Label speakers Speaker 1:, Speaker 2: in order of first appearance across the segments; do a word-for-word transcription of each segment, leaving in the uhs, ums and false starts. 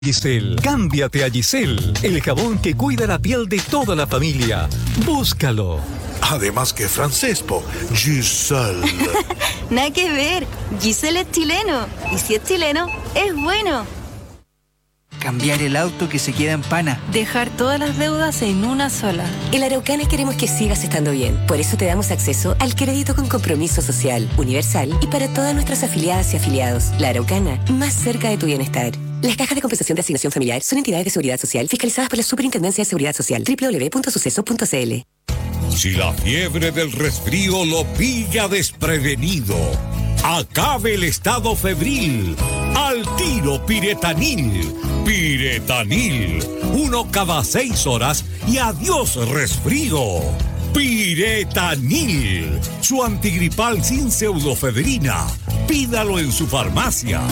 Speaker 1: Giselle, cámbiate a Giselle, el jabón que cuida la piel de toda la familia. Búscalo.
Speaker 2: Además que francés, po. Giselle.
Speaker 3: Nada que ver. Giselle es chileno. Y si es chileno, es bueno.
Speaker 4: Cambiar el auto que se queda en pana.
Speaker 5: Dejar todas las deudas en una sola.
Speaker 6: En Araucana queremos que sigas estando bien. Por eso te damos acceso al crédito con compromiso social, universal y para todas nuestras afiliadas y afiliados. La Araucana, más cerca de tu bienestar. Las cajas de compensación de asignación familiar son entidades de seguridad social fiscalizadas por la Superintendencia de Seguridad Social. doble u doble u doble u punto suceso punto c l.
Speaker 7: Si la fiebre del resfrío lo pilla desprevenido, acabe el estado febril. Al tiro Piretanil. Piretanil. Uno cada seis horas y adiós resfrío. Piretanil. Su antigripal sin pseudofedrina. Pídalo en su farmacia.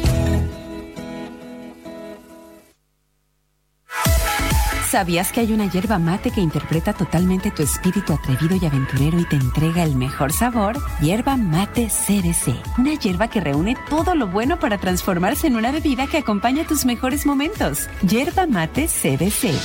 Speaker 8: ¿Sabías que hay una yerba mate que interpreta totalmente tu espíritu atrevido y aventurero y te entrega el mejor sabor? Yerba mate C B C. Una yerba que reúne todo lo bueno para transformarse en una bebida que acompaña tus mejores momentos. Yerba mate C B C.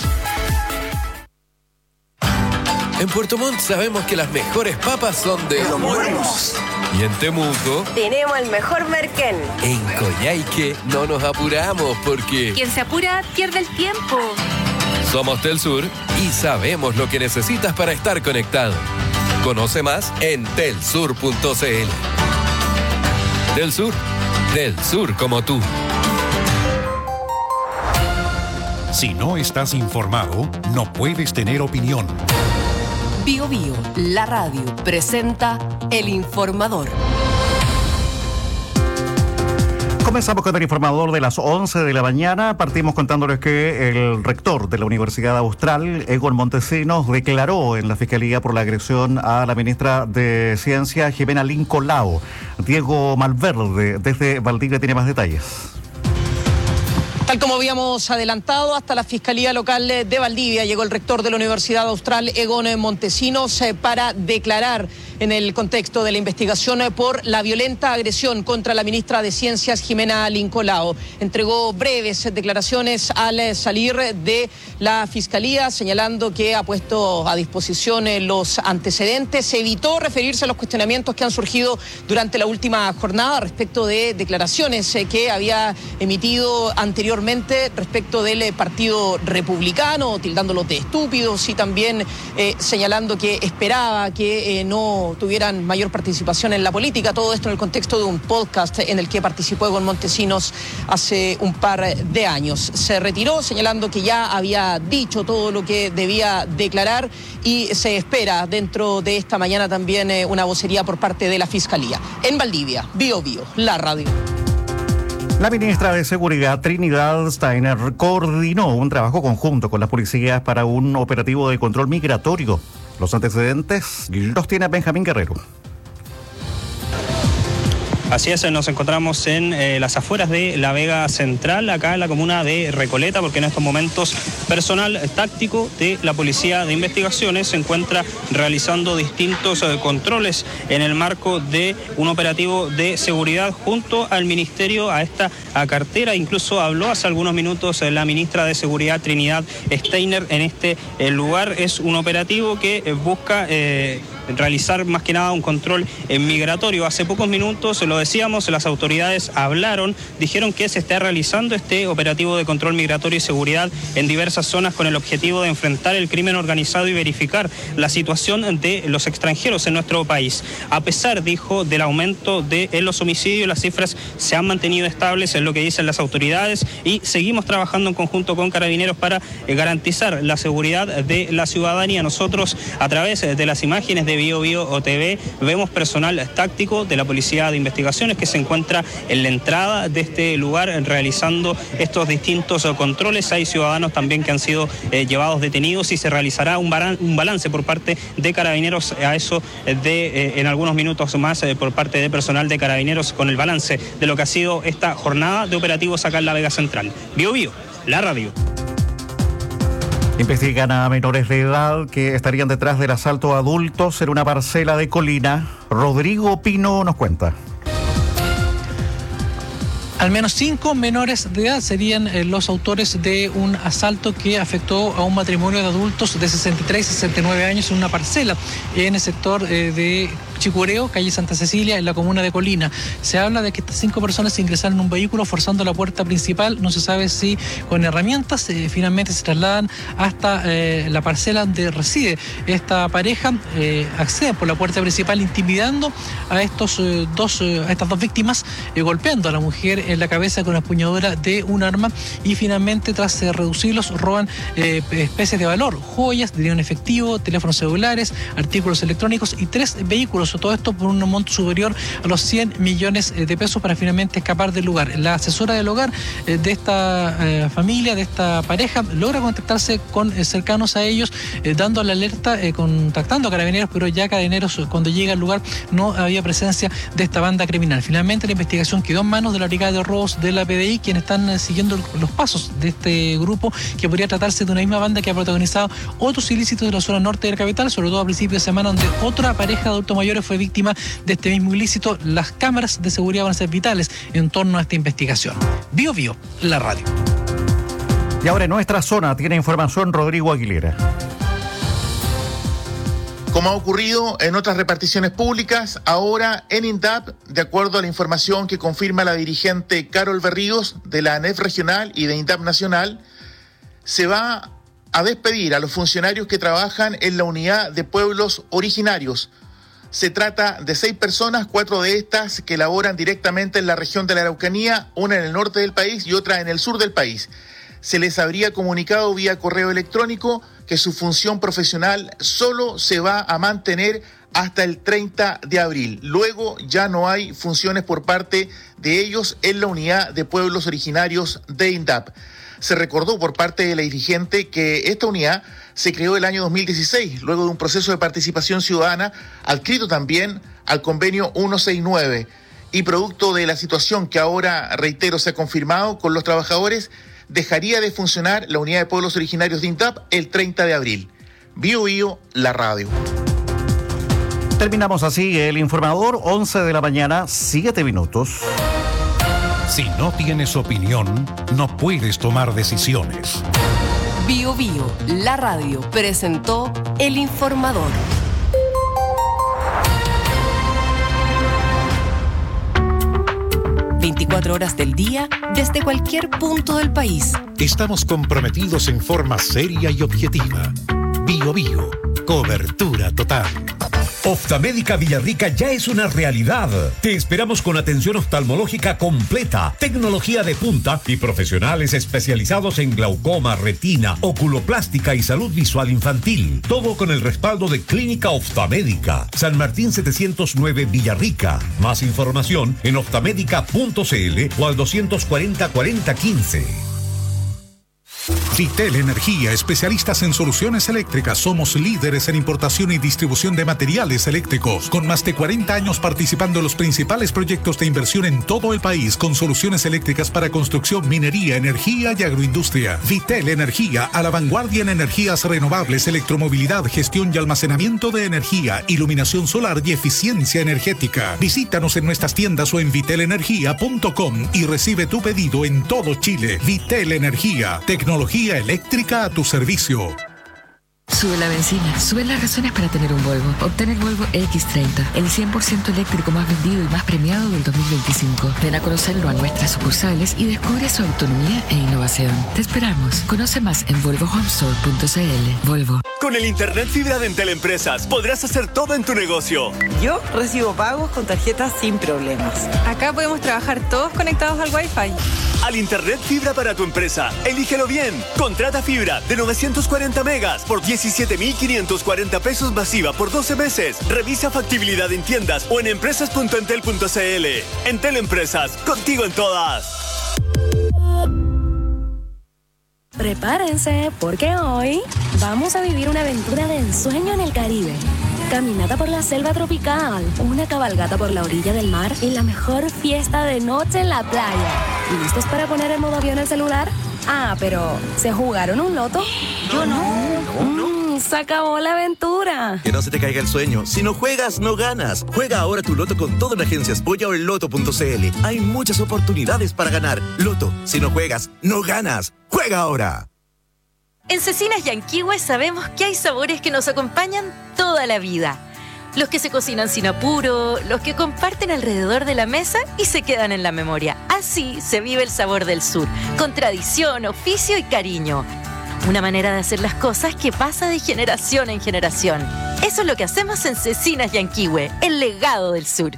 Speaker 9: En Puerto Montt sabemos que las mejores papas son de
Speaker 2: Los Buenos.
Speaker 9: Y en Temuco
Speaker 3: Tenemos el mejor merquén.
Speaker 9: En Coyhaique no nos apuramos porque
Speaker 5: Quien se apura pierde el tiempo.
Speaker 9: somos Telsur y sabemos lo que necesitas para estar conectado. Conoce más en telsur punto c l. Telsur, del sur como tú.
Speaker 10: Si no estás informado, no puedes tener opinión.
Speaker 11: Bio Bio, la radio, presenta El Informador.
Speaker 12: Comenzamos con el informador de las once de la mañana. Partimos contándoles que el rector de la Universidad Austral, Egon Montesinos, declaró en la Fiscalía por la agresión a la ministra de Ciencia, Jimena Lincolao. Diego Malverde, desde Valdivia, tiene más detalles.
Speaker 13: Tal como habíamos adelantado, hasta la Fiscalía Local de Valdivia llegó el rector de la Universidad Austral, Egon Montesinos, para declarar en el contexto de la investigación por la violenta agresión contra la ministra de Ciencias, Jimena Lincolao. Entregó breves declaraciones al salir de la Fiscalía, señalando que ha puesto a disposición los antecedentes. Evitó referirse a los cuestionamientos que han surgido durante la última jornada respecto de declaraciones que había emitido anteriormente respecto del Partido Republicano, tildándolo de estúpidos y también eh, señalando que esperaba que eh, no tuvieran mayor participación en la política. Todo esto en el contexto de un podcast en el que participó Egon Montesinos hace un par de años. Se retiró señalando que ya había dicho todo lo que debía declarar y se espera dentro de esta mañana también eh, una vocería por parte de la Fiscalía. En Valdivia, Bio Bio, la radio.
Speaker 12: La ministra de Seguridad, Trinidad Steiner, coordinó un trabajo conjunto con las policías para un operativo de control migratorio. Los antecedentes los tiene Benjamín Guerrero.
Speaker 14: Así es, nos encontramos en eh, las afueras de La Vega Central, acá en la comuna de Recoleta, porque en estos momentos personal táctico de la Policía de Investigaciones se encuentra realizando distintos eh, controles en el marco de un operativo de seguridad junto al Ministerio, a esta a cartera. Incluso habló hace algunos minutos eh, la ministra de Seguridad, Trinidad Steiner, en este eh, lugar. Es un operativo que eh, busca eh, realizar más que nada un control eh, migratorio. Hace pocos minutos, lo decíamos, las autoridades hablaron, dijeron que se está realizando este operativo de control migratorio y seguridad en diversas zonas con el objetivo de enfrentar el crimen organizado y verificar la situación de los extranjeros en nuestro país. A pesar, dijo, del aumento de en los homicidios, las cifras se han mantenido estables, es lo que dicen las autoridades, y seguimos trabajando en conjunto con Carabineros para eh, garantizar la seguridad de la ciudadanía. Nosotros, a través de las imágenes de Bio Bio O T V, vemos personal táctico de la Policía de Investigaciones que se encuentra en la entrada de este lugar realizando estos distintos controles. Hay ciudadanos también que han sido eh, llevados detenidos y se realizará un, baran, un balance por parte de Carabineros a eso de eh, en algunos minutos más eh, por parte de personal de Carabineros con el balance de lo que ha sido esta jornada de operativos acá en La Vega Central. Bio Bio, la radio.
Speaker 12: Investigan a menores de edad que estarían detrás del asalto a adultos en una parcela de Colina. Rodrigo Pino nos cuenta.
Speaker 15: Al menos cinco menores de edad serían eh, los autores de un asalto que afectó a un matrimonio de adultos de sesenta y tres y sesenta y nueve años en una parcela en el sector eh, de Chicureo, calle Santa Cecilia, en la comuna de Colina. Se habla de que estas cinco personas ingresaron en un vehículo forzando la puerta principal, no se sabe si con herramientas, eh, finalmente se trasladan hasta eh, la parcela donde reside esta pareja, eh, acceden por la puerta principal intimidando a estos eh, dos, eh, a estas dos víctimas, eh, golpeando a la mujer en la cabeza con la empuñadura de un arma y finalmente tras eh, reducirlos roban eh, especies de valor, joyas, dinero en efectivo, teléfonos celulares, artículos electrónicos y tres vehículos. Todo esto por un monto superior a los cien millones de pesos para finalmente escapar del lugar. La asesora del hogar eh, de esta eh, familia, de esta pareja, logra contactarse con eh, cercanos a ellos, eh, dando la alerta, eh, contactando a carabineros, pero ya carabineros cuando llega al lugar no había presencia de esta banda criminal. Finalmente la investigación quedó en manos de la Brigada de Robos de la P D I, quienes están eh, siguiendo los pasos de este grupo, que podría tratarse de una misma banda que ha protagonizado otros ilícitos de la zona norte de la capital, sobre todo a principios de semana, donde otra pareja de adultos mayores fue víctima de este mismo ilícito. Las cámaras de seguridad van a ser vitales en torno a esta investigación. Bio Bio, la radio.
Speaker 12: Y ahora en nuestra zona tiene información Rodrigo Aguilera.
Speaker 16: Como ha ocurrido en otras reparticiones públicas, ahora en INDAP, de acuerdo a la información que confirma la dirigente Carol Berríos de la ANEF regional y de INDAP nacional, se va a despedir a los funcionarios que trabajan en la unidad de pueblos originarios. Se trata de seis personas, cuatro de estas que laboran directamente en la región de la Araucanía, una en el norte del país y otra en el sur del país. Se les habría comunicado vía correo electrónico que su función profesional solo se va a mantener hasta el treinta de abril. Luego ya no hay funciones por parte de ellos en la unidad de pueblos originarios de INDAP. Se recordó por parte de la dirigente que esta unidad se creó el año dos mil dieciséis, luego de un proceso de participación ciudadana adscrito también al convenio ciento sesenta y nueve. Y producto de la situación que ahora, reitero, se ha confirmado con los trabajadores, dejaría de funcionar la unidad de pueblos originarios de INDAP el treinta de abril. Bio Bio, la radio.
Speaker 12: Terminamos así el informador, once de la mañana, siete minutos.
Speaker 10: Si no tienes opinión, no puedes tomar decisiones.
Speaker 11: Bio Bio, la radio, presentó El Informador. veinticuatro horas del día, desde cualquier punto del país.
Speaker 10: Estamos comprometidos en forma seria y objetiva. Bio Bio, cobertura total.
Speaker 7: Oftalmédica Villarrica ya es una realidad. Te esperamos con atención oftalmológica completa, tecnología de punta y profesionales especializados en glaucoma, retina, oculoplástica y salud visual infantil. Todo con el respaldo de Clínica Oftalmédica. San Martín setecientos nueve Villarrica. Más información en oftalmédica punto c l o al doscientos cuarenta cuarenta quince.
Speaker 2: Vitel Energía, especialistas en soluciones eléctricas. Somos líderes en importación y distribución de materiales eléctricos, con más de cuarenta años participando en los principales proyectos de inversión en todo el país, con soluciones eléctricas para construcción, minería, energía y agroindustria. Vitel Energía, a la vanguardia en energías renovables, electromovilidad, gestión y almacenamiento de energía, iluminación solar y eficiencia energética. Visítanos en nuestras tiendas o en vitel energía punto com y recibe tu pedido en todo Chile. Vitel Energía, tecnología eléctrica a tu servicio.
Speaker 17: Sube la benzina, suben las razones para tener un Volvo. Obtén el Volvo equis treinta, el cien por ciento eléctrico más vendido y más premiado del dos mil veinticinco. Ven a conocerlo a nuestras sucursales y descubre su autonomía e innovación. Te esperamos. Conoce más en volvo home store punto c l. Volvo.
Speaker 18: Con el Internet Fibra de Entel Empresas podrás hacer todo en tu negocio.
Speaker 19: Yo recibo pagos con tarjetas sin problemas.
Speaker 5: Acá podemos trabajar todos conectados al Wi-Fi.
Speaker 18: Al Internet Fibra para tu empresa, elígelo bien. Contrata fibra de novecientos cuarenta megas por diecisiete mil quinientos cuarenta pesos masiva por doce meses. Revisa factibilidad en tiendas o en empresas punto entel punto c l. Entel Empresas, contigo en todas.
Speaker 20: Prepárense, porque hoy vamos a vivir una aventura de ensueño en el Caribe. Caminata por la selva tropical, una cabalgata por la orilla del mar y la mejor fiesta de noche en la playa. ¿Listos para poner en modo avión el celular? Ah, pero ¿se jugaron un loto?
Speaker 5: Yo no.
Speaker 20: Mm, ¡Pum! ¡Se acabó la aventura!
Speaker 21: Que no se te caiga el sueño. Si no juegas, no ganas. Juega ahora tu loto con todo en Agencias Polla o en loto punto c l. Hay muchas oportunidades para ganar. Loto, si no juegas, no ganas. ¡Juega ahora!
Speaker 22: En Cecinas Yanquihue sabemos que hay sabores que nos acompañan toda la vida. Los que se cocinan sin apuro, los que comparten alrededor de la mesa y se quedan en la memoria. Así se vive el sabor del sur, con tradición, oficio y cariño. Una manera de hacer las cosas que pasa de generación en generación. Eso es lo que hacemos en Cecinas Yanquihue, el legado del sur.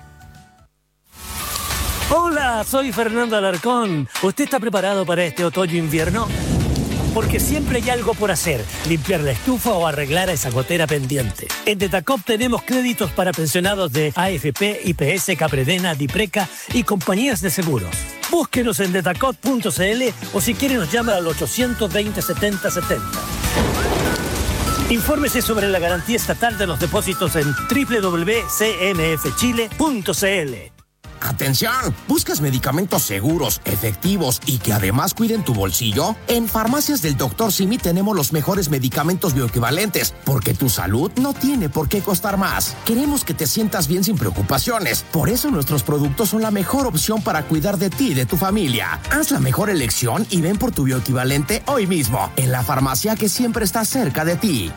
Speaker 23: Hola, soy Fernando Alarcón. ¿Usted está preparado para este otoño-invierno? Porque siempre hay algo por hacer, limpiar la estufa o arreglar esa gotera pendiente. En Detacop tenemos créditos para pensionados de A F P, I P S, Capredena, Dipreca y compañías de seguros. Búsquenos en detacop punto c l o si quiere nos llama al ochocientos veinte, setenta setenta. Infórmese sobre la garantía estatal de los depósitos en doble u doble u doble u punto c m f chile punto c l.
Speaker 24: ¡Atención! ¿Buscas medicamentos seguros, efectivos y que además cuiden tu bolsillo? En Farmacias del doctor Simi tenemos los mejores medicamentos bioequivalentes, porque tu salud no tiene por qué costar más. Queremos que te sientas bien sin preocupaciones. Por eso nuestros productos son la mejor opción para cuidar de ti y de tu familia. Haz la mejor elección y ven por tu bioequivalente hoy mismo, en la farmacia que siempre está cerca de ti.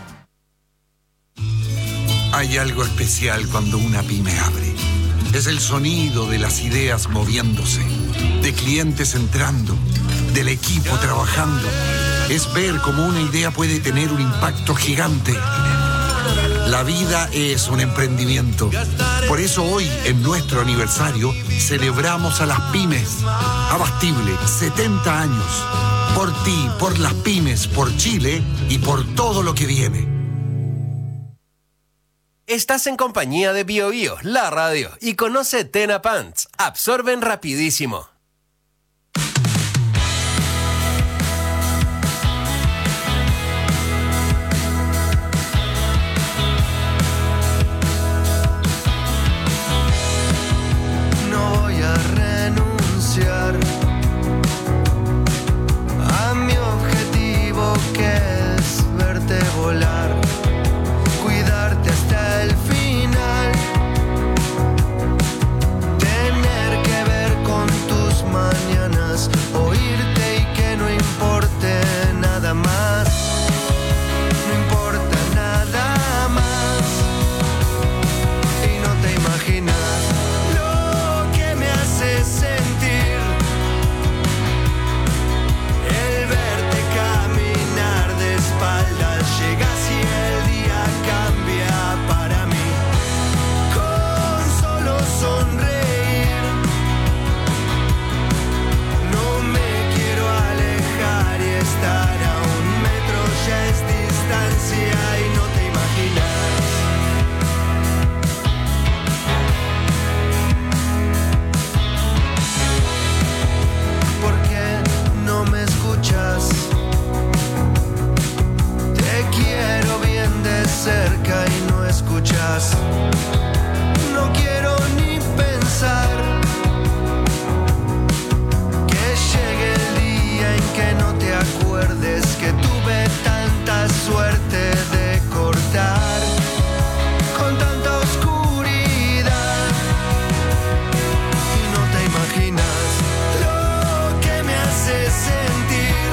Speaker 25: Hay algo especial cuando una pyme abre. Es el sonido de las ideas moviéndose, de clientes entrando, del equipo trabajando. Es ver cómo una idea puede tener un impacto gigante. La vida es un emprendimiento. Por eso hoy, en nuestro aniversario, celebramos a las pymes. Abastible, setenta años. Por ti, por las pymes, por Chile y por todo lo que viene.
Speaker 26: Estás en compañía de Bio Bio, la radio, y conoce Tena Pants. Absorben rapidísimo.
Speaker 27: No voy a renunciar a mi objetivo, que es verte volar. Hasta el final, tener que ver con tus mañanas, oírte y que no importe nada más, no importa nada más, y no te imaginas lo que me hace sentir el verte caminar de espaldas, llegas y el día cambia. Para mí, con solo sonreír, no me quiero alejar y estar a un metro ya es distancia y no te imaginas. ¿Por qué no me escuchas? Te quiero bien de cerca y no escuchas. No quiero ni pensar que llegue el día en que no te acuerdes que tuve tanta suerte de cortar con tanta oscuridad y no te imaginas lo que me hace sentir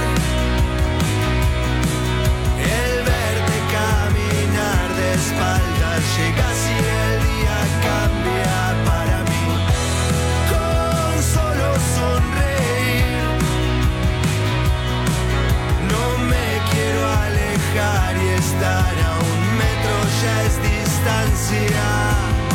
Speaker 27: el verte caminar de espaldas, llegas y el día cambia para mí. Con solo sonreír, no me quiero alejar y estar a un metro ya es distancia.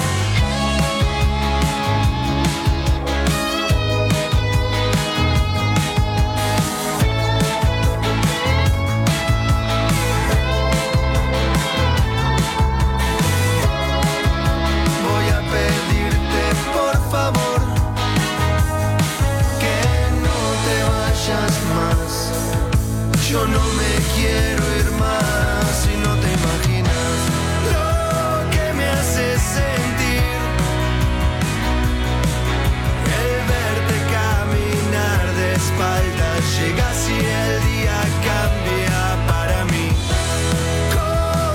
Speaker 27: Yo no me quiero ir más y no te imaginas lo que me hace sentir el verte caminar de espaldas, llegas y el día cambia para mí. Con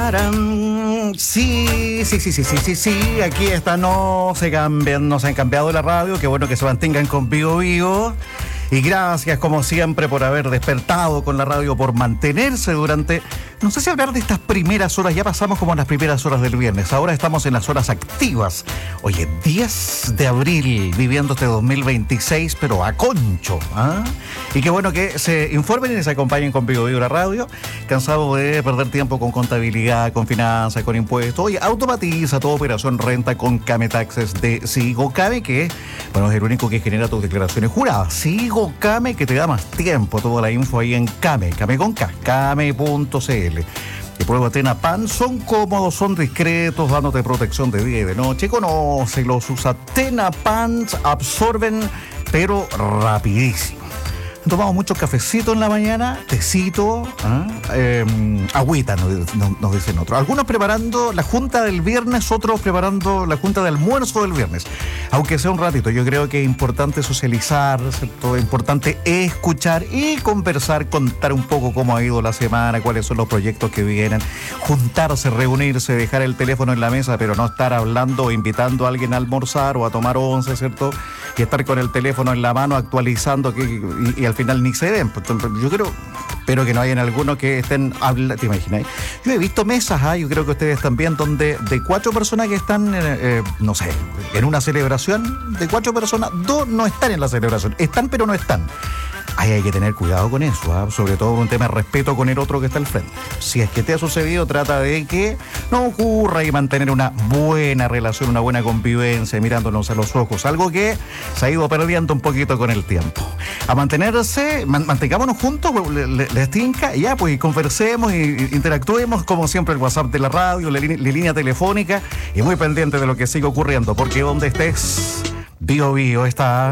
Speaker 12: Tarán. Sí, sí, sí, sí, sí, sí, sí. Aquí está, no se cambian, no se han cambiado la radio. Qué bueno que se mantengan con Bio Bio. Y gracias, como siempre, por haber despertado con la radio, por mantenerse durante... No sé si hablar de estas primeras horas, ya pasamos como en las primeras horas del viernes, ahora estamos en las horas activas. Oye, diez de abril, viviendo este dos mil veintiséis, pero a concho. ¿Ah? Y qué bueno que se informen y se acompañen con Bio Bio la radio. Cansado de perder tiempo con contabilidad, con finanzas, con impuestos. Oye, automatiza toda operación renta con Came Taxes de Sigo Came, que bueno, es el único que genera tus declaraciones juradas. Sigo Came, que te da más tiempo. Toda la info ahí en Came, Came con K, came punto c l. Y prueba TenaPan, son cómodos, son discretos, dándote protección de día y de noche. Conócelos, usa TenaPan, absorben, pero rapidísimo. Tomamos mucho cafecito en la mañana, tecito, ¿ah? eh, agüita, nos, nos, nos dicen otros. Algunos preparando la junta del viernes, otros preparando la junta de almuerzo del viernes. Aunque sea un ratito, yo creo que es importante socializar, ¿cierto? Es importante escuchar y conversar, contar un poco cómo ha ido la semana, cuáles son los proyectos que vienen, juntarse, reunirse, dejar el teléfono en la mesa, pero no estar hablando o invitando a alguien a almorzar o a tomar once, ¿cierto? Y estar con el teléfono en la mano actualizando que, y, y al final ni se ven. Yo creo, espero que no hayan algunos que estén hablando, ¿te imaginas? Yo he visto mesas, ¿eh? Yo creo que ustedes también, donde de cuatro personas que están, eh, no sé, en una celebración, de cuatro personas, dos no están en la celebración, están pero no están. Ahí hay que tener cuidado con eso, ¿eh? Sobre todo por un tema de respeto con el otro que está al frente. Si es que te ha sucedido, trata de que no ocurra y mantener una buena relación, una buena convivencia, mirándonos a los ojos, algo que se ha ido perdiendo un poquito con el tiempo. A mantenerse, man, mantengámonos juntos, les le tinca, y ya, pues, y conversemos y interactuemos, como siempre, el WhatsApp de la radio, la, la línea telefónica, y muy pendiente de lo que sigue ocurriendo, porque donde estés, Bio Bio está...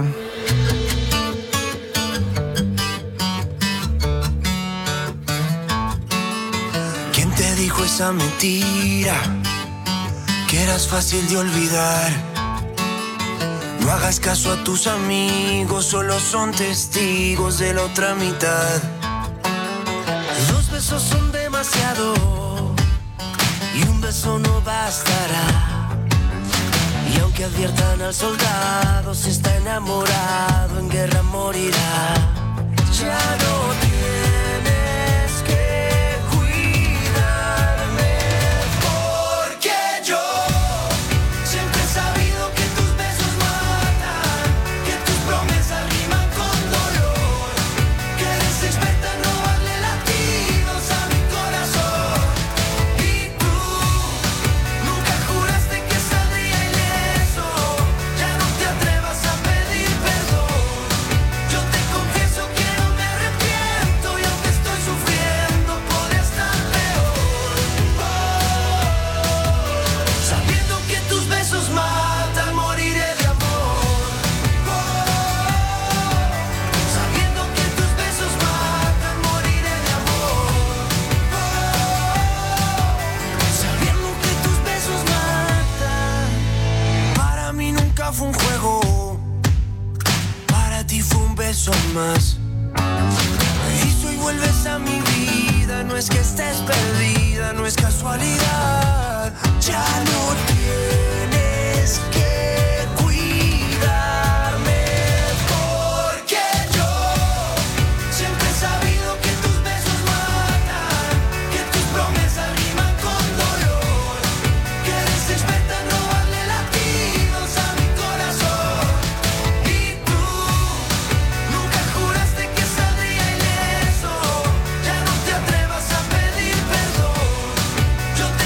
Speaker 27: Dijo esa mentira, que eras fácil de olvidar. No hagas caso a tus amigos, solo son testigos de la otra mitad. Dos besos son demasiado y un beso no bastará. Y aunque adviertan al soldado, si está enamorado en guerra morirá. Ya no tienes que fue un juego, para ti fue un beso más. Y si hoy vuelves a mi vida, no es que estés perdida, no es casualidad. Ya no tienes que cuidarme, porque yo siempre he sabido que tus besos matan, que tus promesas riman con dolor, que eres experta en robarle latidos a mi corazón. Y tú nunca juraste que saldría ileso. Ya no te atrevas a pedir perdón. Yo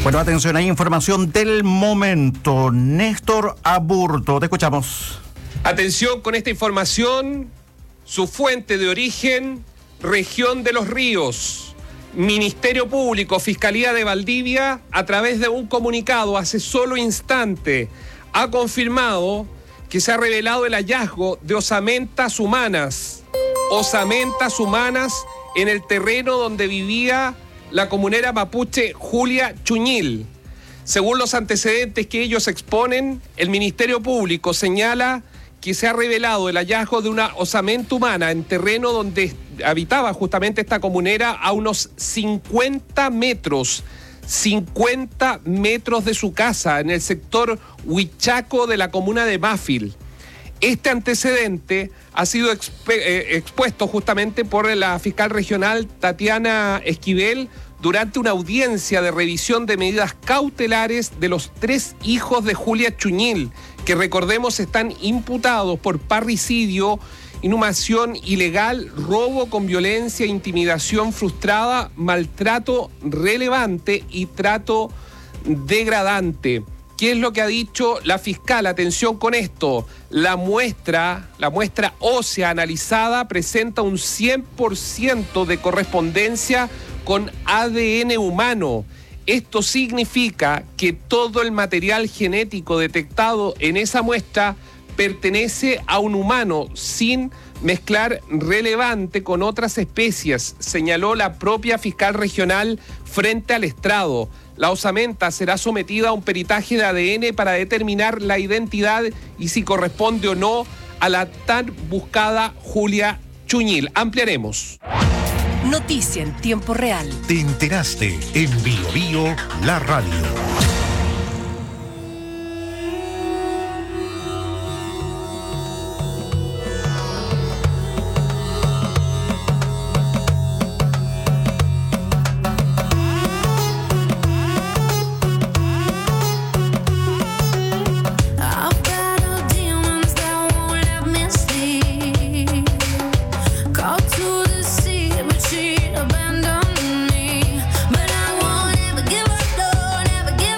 Speaker 12: Bueno, atención, hay información del momento. Néstor Aburto, te escuchamos.
Speaker 1: Atención con esta información, su fuente de origen, región de los ríos. Ministerio Público, Fiscalía de Valdivia, a través de un comunicado hace solo instante, ha confirmado que se ha revelado el hallazgo de osamentas humanas. Osamentas humanas en el terreno donde vivía la comunera mapuche Julia Chuñil. Según los antecedentes que ellos exponen, el Ministerio Público señala que se ha revelado el hallazgo de una osamenta humana en terreno donde habitaba justamente esta comunera a unos cincuenta metros, cincuenta metros de su casa en el sector Huichaco de la comuna de Máfil. Este antecedente ha sido exp- eh, expuesto justamente por la fiscal regional Tatiana Esquivel durante una audiencia de revisión de medidas cautelares de los tres hijos de Julia Chuñil, que recordemos están imputados por parricidio, inhumación ilegal, robo con violencia, intimidación frustrada, maltrato relevante y trato degradante. ¿Qué es lo que ha dicho la fiscal? Atención con esto. La muestra, la muestra ósea analizada presenta un cien por ciento de correspondencia con A D N humano. Esto significa que todo el material genético detectado en esa muestra pertenece a un humano sin mezclar relevante con otras especies, señaló la propia fiscal regional frente al estrado. La osamenta será sometida a un peritaje de A D N para determinar la identidad y si corresponde o no a la tan buscada Julia Chuñil. Ampliaremos.
Speaker 11: Noticia en tiempo real.
Speaker 10: Te enteraste en Bio Bio, la radio.
Speaker 27: Abandon me, but I won't ever give up, Lord, never give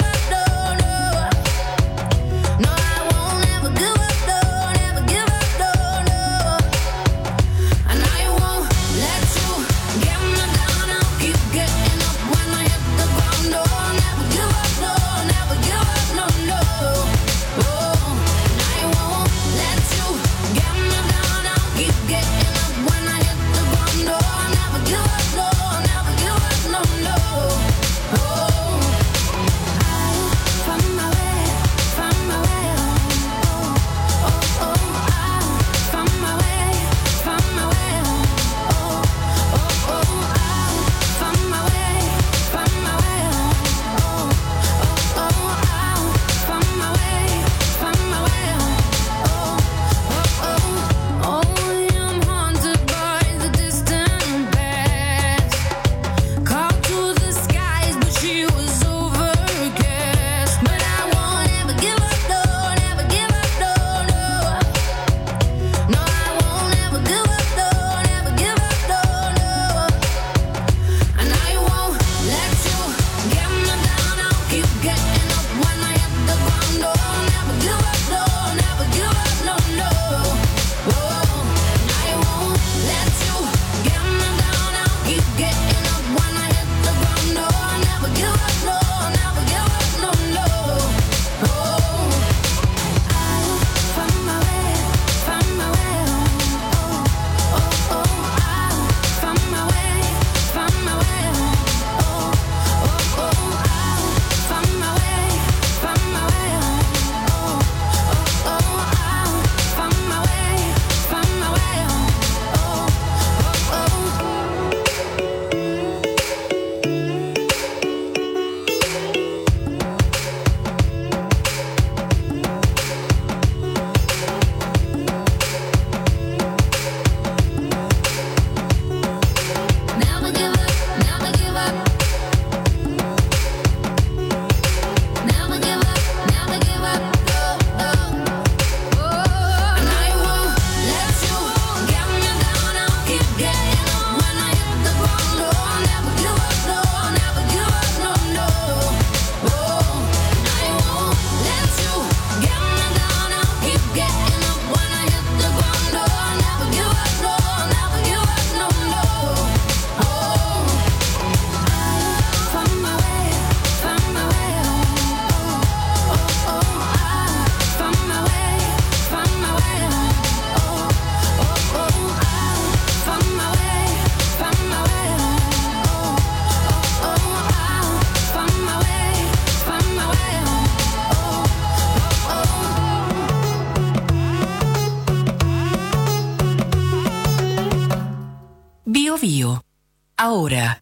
Speaker 11: ahora.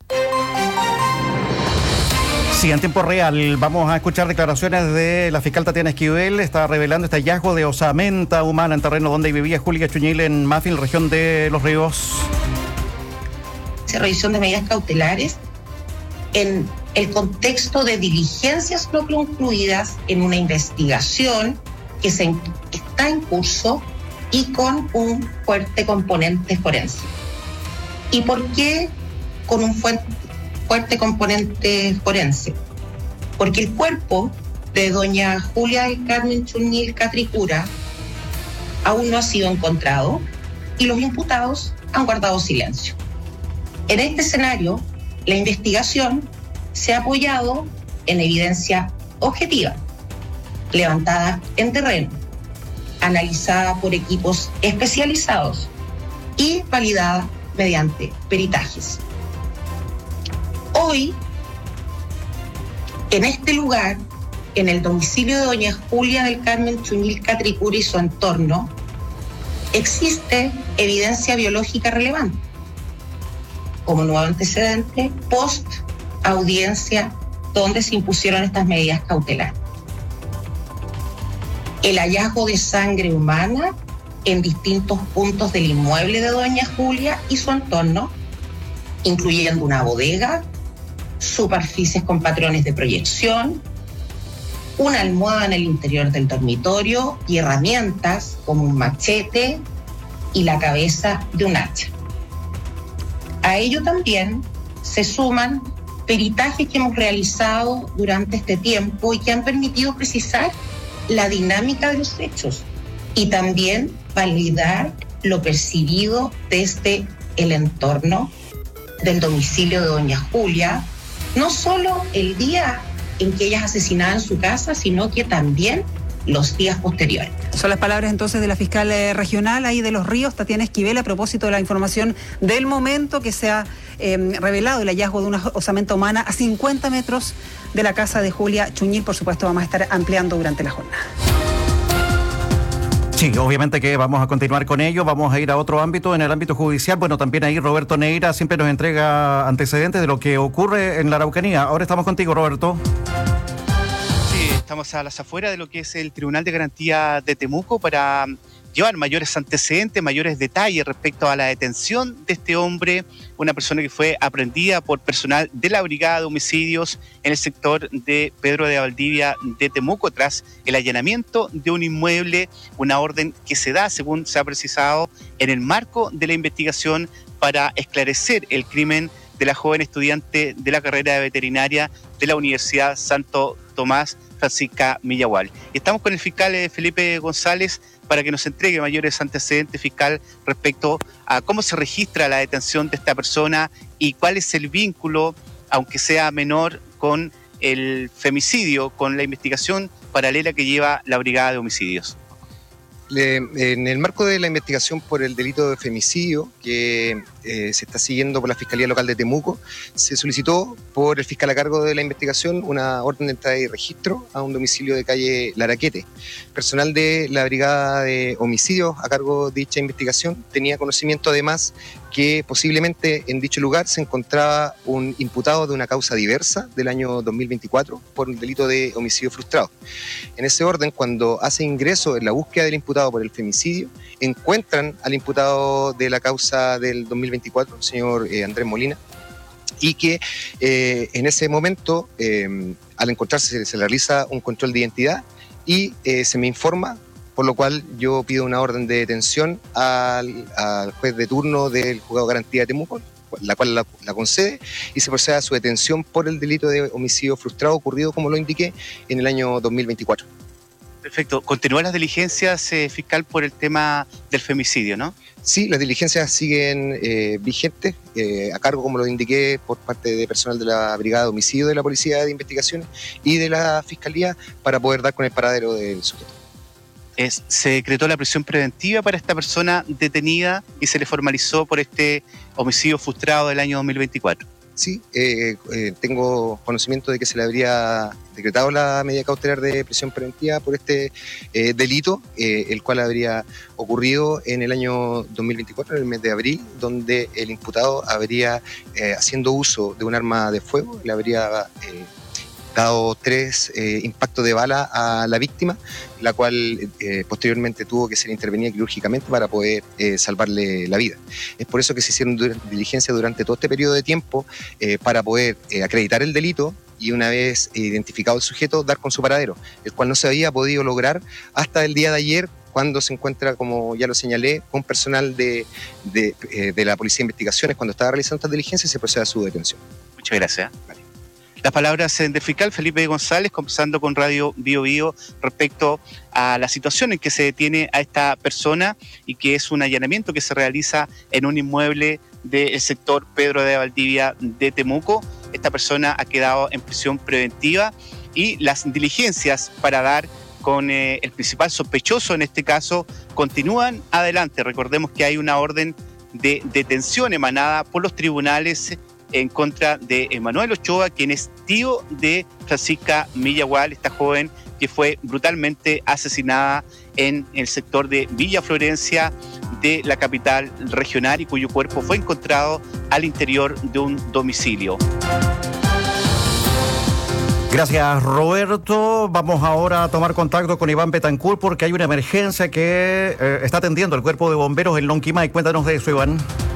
Speaker 12: Sí, en tiempo real vamos a escuchar declaraciones de la fiscal Tatiana Esquivel. Está revelando este hallazgo de osamenta humana en terreno donde vivía Julia Chuñil en Mafil, región de Los Ríos.
Speaker 3: Revisión de medidas cautelares en el contexto de diligencias no concluidas en una investigación que, se, que está en curso y con un fuerte componente forense. ¿Y por qué con un fuerte, fuerte componente forense? Porque el cuerpo de doña Julia del Carmen Chuñil Catricura aún no ha sido encontrado y los imputados han guardado silencio. En este escenario, la investigación se ha apoyado en evidencia objetiva, levantada en terreno, analizada por equipos especializados y validada mediante peritajes. Hoy, en este lugar, en el domicilio de doña Julia del Carmen Chuñil Catricura y su entorno, existe evidencia biológica relevante, como nuevo antecedente, post audiencia donde se impusieron estas medidas cautelares. El hallazgo de sangre humana en distintos puntos del inmueble de doña Julia y su entorno, incluyendo una bodega, superficies con patrones de proyección, una almohada en el interior del dormitorio y herramientas como un machete y la cabeza de un hacha. A ello también se suman peritajes que hemos realizado durante este tiempo y que han permitido precisar la dinámica de los hechos y también validar lo percibido desde el entorno del domicilio de doña Julia, no solo el día en que ella es asesinada en su casa, sino que también los días posteriores.
Speaker 5: Son las palabras entonces de la fiscal eh, regional ahí de Los Ríos, Tatiana Esquivel, a propósito de la información del momento que se ha eh, revelado el hallazgo de una osamenta humana a cincuenta metros de la casa de Julia Chuñil. Por supuesto, vamos a estar ampliando durante la jornada.
Speaker 12: Sí, obviamente que vamos a continuar con ello, vamos a ir a otro ámbito, en el ámbito judicial. Bueno, también ahí Roberto Neira siempre nos entrega antecedentes de lo que ocurre en la Araucanía. Ahora estamos contigo, Roberto.
Speaker 4: Estamos a las afueras de lo que es el Tribunal de Garantía de Temuco para llevar mayores antecedentes, mayores detalles respecto a la detención de este hombre, una persona que fue aprehendida por personal de la Brigada de Homicidios en el sector de Pedro de Valdivia de Temuco tras el allanamiento de un inmueble, una orden que se da, según se ha precisado, en el marco de la investigación para esclarecer el crimen de la joven estudiante de la carrera de veterinaria de la Universidad Santo Tomás, Francisca Millagual. Y estamos con el fiscal Felipe González para que nos entregue mayores antecedentes, fiscal, respecto a cómo se registra la detención de esta persona y cuál es el vínculo, aunque sea menor, con el femicidio, con la investigación paralela que lleva la Brigada de Homicidios.
Speaker 6: Le, en el marco de la investigación por el delito de femicidio que eh, se está siguiendo por la Fiscalía Local de Temuco, se solicitó por el fiscal a cargo de la investigación una orden de entrada y registro a un domicilio de calle Laraquete. Personal de la Brigada de Homicidios a cargo de dicha investigación tenía conocimiento además que posiblemente en dicho lugar se encontraba un imputado de una causa diversa del año dos mil veinticuatro por el delito de homicidio frustrado. En ese orden, cuando hace ingreso en la búsqueda del imputado por el femicidio, encuentran al imputado de la causa del dos mil veinticuatro, el señor eh, Andrés Molina, y que eh, en ese momento, eh, al encontrarse, se, se realiza un control de identidad y eh, se me informa, por lo cual yo pido una orden de detención al, al juez de turno del juzgado de garantía de Temuco, la cual la, la concede, y se procede a su detención por el delito de homicidio frustrado ocurrido, como lo indiqué, en el año dos mil veinticuatro.
Speaker 4: Perfecto. ¿Continúan las diligencias, eh, fiscal, por el tema del femicidio, no?
Speaker 6: Sí, las diligencias siguen eh, vigentes, eh, a cargo, como lo indiqué, por parte de personal de la Brigada de Homicidio de la Policía de Investigaciones y de la Fiscalía para poder dar con el paradero del sujeto.
Speaker 4: Es, se decretó la prisión preventiva para esta persona detenida y se le formalizó por este homicidio frustrado del año dos mil veinticuatro.
Speaker 6: Sí, eh, eh, tengo conocimiento de que se le habría decretado la medida cautelar de prisión preventiva por este eh, delito, eh, el cual habría ocurrido en el año dos mil veinticuatro, en el mes de abril, donde el imputado habría, eh, haciendo uso de un arma de fuego, le habría eh, dado tres eh, impactos de bala a la víctima, la cual eh, posteriormente tuvo que ser intervenida quirúrgicamente para poder eh, salvarle la vida. Es por eso que se hicieron dur- diligencias durante todo este periodo de tiempo eh, para poder eh, acreditar el delito y una vez eh, identificado el sujeto, dar con su paradero, el cual no se había podido lograr hasta el día de ayer, cuando se encuentra, como ya lo señalé, con personal de, de, eh, de la Policía de Investigaciones cuando estaba realizando estas diligencias y se procede a su detención.
Speaker 4: Muchas gracias. Vale. Las palabras del fiscal Felipe González conversando con Radio Bio Bio respecto a la situación en que se detiene a esta persona y que es un allanamiento que se realiza en un inmueble del sector Pedro de Valdivia de Temuco. Esta persona ha quedado en prisión preventiva y las diligencias para dar con eh, el principal sospechoso en este caso continúan adelante. Recordemos que hay una orden de detención emanada por los tribunales en contra de Emanuel Ochoa, quien es tío de Francisca Millagual, esta joven que fue brutalmente asesinada en el sector de Villa Florencia de la capital regional y cuyo cuerpo fue encontrado al interior de un domicilio.
Speaker 12: Gracias, Roberto. Vamos ahora a tomar contacto con Iván Betancourt porque hay una emergencia que eh, está atendiendo el cuerpo de bomberos en Lonquimay. Cuéntanos de eso, Iván.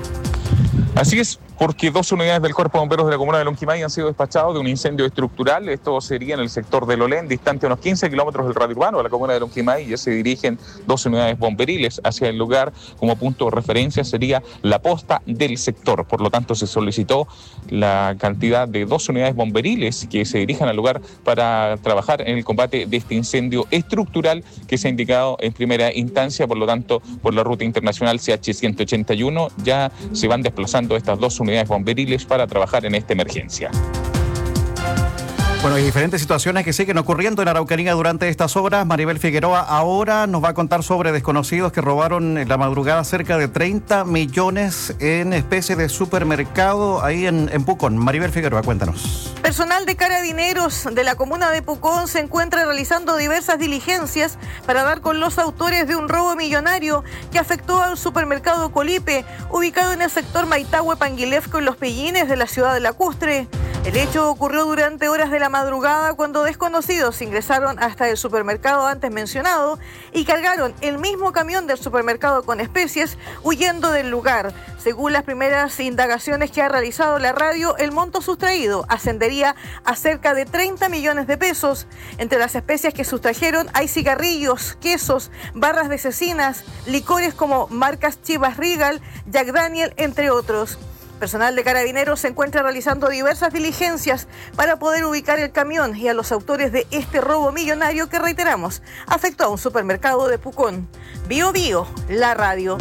Speaker 7: Así es, porque dos unidades del Cuerpo de Bomberos de la comuna de Lonquimay han sido despachados de un incendio estructural. Esto sería en el sector de Lolén, distante a unos quince kilómetros del radio urbano de la comuna de Lonquimay. Ya se dirigen dos unidades bomberiles hacia el lugar. Como punto de referencia sería la posta del sector. Por lo tanto, se solicitó la cantidad de dos unidades bomberiles que se dirijan al lugar para trabajar en el combate de este incendio estructural que se ha indicado en primera instancia. Por lo tanto, por la ruta internacional C H ciento ochenta y uno ya se van desplazando estas dos unidades bomberiles para trabajar en esta emergencia.
Speaker 12: Bueno, hay diferentes situaciones que siguen ocurriendo en Araucanía durante estas horas. Maribel Figueroa ahora nos va a contar sobre desconocidos que robaron en la madrugada cerca de treinta millones en especie de supermercado ahí en, en Pucón. Maribel Figueroa, cuéntanos.
Speaker 8: Personal de Carabineros de la comuna de Pucón se encuentra realizando diversas diligencias para dar con los autores de un robo millonario que afectó al supermercado Colipe, ubicado en el sector Maitahue-Panguilefco en Los Pellines de la ciudad de Lacustre. El hecho ocurrió durante horas de la madrugada cuando desconocidos ingresaron hasta el supermercado antes mencionado y cargaron el mismo camión del supermercado con especies huyendo del lugar. Según las primeras indagaciones que ha realizado la radio, el monto sustraído ascendería a cerca de treinta millones de pesos. Entre las especies que sustrajeron hay cigarrillos, quesos, barras de cecinas, licores como marcas Chivas Regal, Jack Daniel, entre otros. Personal de Carabineros se encuentra realizando diversas diligencias para poder ubicar el camión y a los autores de este robo millonario que, reiteramos, afectó a un supermercado de Pucón. Bio Bio, la radio.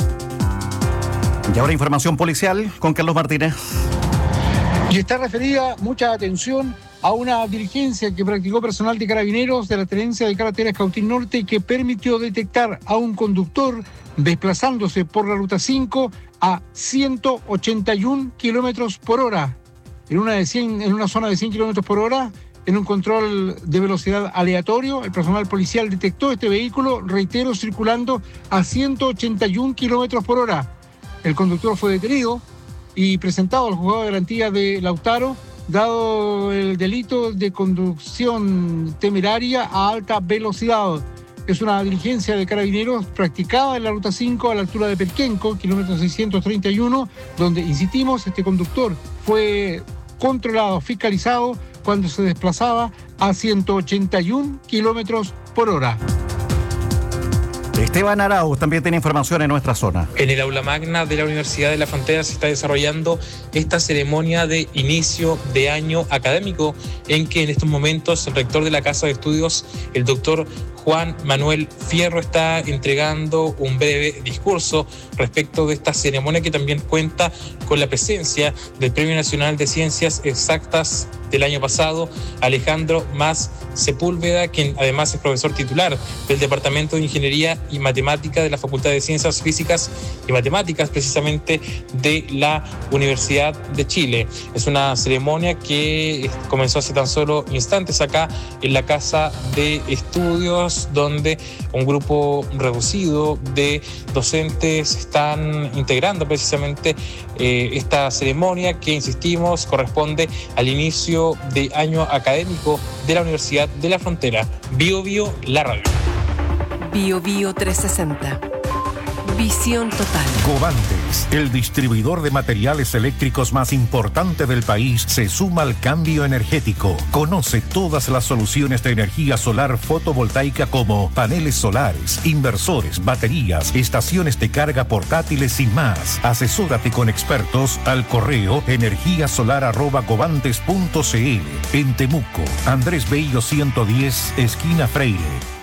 Speaker 12: Y ahora información policial con Carlos Martínez.
Speaker 9: Y está referida mucha atención a una diligencia que practicó personal de Carabineros de la Tenencia de Carreteras Cautín Norte que permitió detectar a un conductor desplazándose por la ruta cinco a ciento ochenta y uno kilómetros por hora, en una, de cien, en una zona de cien kilómetros por hora, en un control de velocidad aleatorio. El personal policial detectó este vehículo, reitero, circulando a ciento ochenta y uno kilómetros por hora. El conductor fue detenido y presentado al juzgado de garantía de Lautaro, dado el delito de conducción temeraria a alta velocidad. Es una diligencia de Carabineros practicada en la ruta cinco a la altura de Perquenco, kilómetro seiscientos treinta y uno, donde, insistimos, este conductor fue controlado, fiscalizado, cuando se desplazaba a ciento ochenta y uno kilómetros por hora.
Speaker 12: Esteban Arauz también tiene información en nuestra zona.
Speaker 13: En el aula magna de la Universidad de la Frontera se está desarrollando esta ceremonia de inicio de año académico, en que en estos momentos el rector de la Casa de Estudios, el doctor Juan Manuel Fierro, está entregando un breve discurso respecto de esta ceremonia que también cuenta con la presencia del Premio Nacional de Ciencias Exactas del año pasado, Alejandro Mas Sepúlveda, quien además es profesor titular del Departamento de Ingeniería y Matemática de la Facultad de Ciencias Físicas y Matemáticas, precisamente de la Universidad de Chile. Es una ceremonia que comenzó hace tan solo instantes acá en la Casa de Estudios, donde un grupo reducido de docentes están integrando precisamente eh, esta ceremonia que, insistimos, corresponde al inicio de año académico de la Universidad de la Frontera. Bio Bio, la radio.
Speaker 11: Bio Bio trescientos sesenta. Visión total.
Speaker 10: Covantes, el distribuidor de materiales eléctricos más importante del país, se suma al cambio energético. Conoce todas las soluciones de energía solar fotovoltaica como paneles solares, inversores, baterías, estaciones de carga portátiles y más. Asesórate con expertos al correo energíasolar arroba covantes punto cl. En Temuco, Andrés Bello ciento diez, esquina Freire.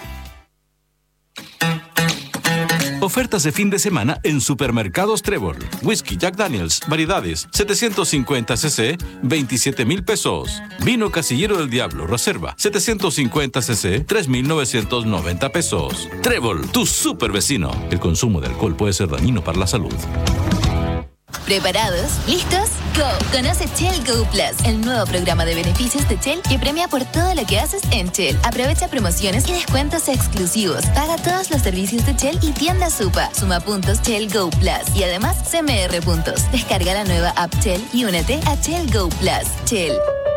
Speaker 2: Ofertas de fin de semana en Supermercados Trébol. Whisky Jack Daniels, variedades, setecientos cincuenta centilitros, veintisiete mil pesos. Vino Casillero del Diablo, reserva, setecientos cincuenta centilitros, tres mil novecientos noventa pesos. Trébol, tu super vecino. El consumo de alcohol puede ser dañino para la salud.
Speaker 14: ¿Preparados? ¿Listos? ¡Go! Conoce Shell Go Plus, el nuevo programa de beneficios de Shell que premia por todo lo que haces en Shell. Aprovecha promociones y descuentos exclusivos. Paga todos los servicios de Shell y tienda Supa. Suma puntos Shell Go Plus y además C M R puntos. Descarga la nueva app Shell y únete a Shell Go Plus. Shell.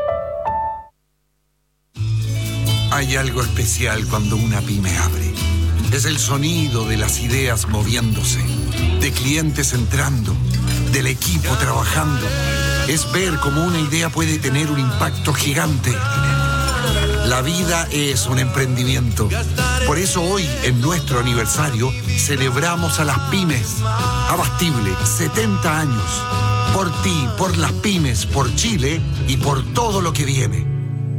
Speaker 25: Hay algo especial cuando una pyme abre. Es el sonido de las ideas moviéndose, de clientes entrando, del equipo trabajando. Es ver cómo una idea puede tener un impacto gigante. La vida es un emprendimiento. Por eso hoy, en nuestro aniversario, celebramos a las pymes. Abastible, setenta años. Por ti, por las pymes, por Chile y por todo lo que viene.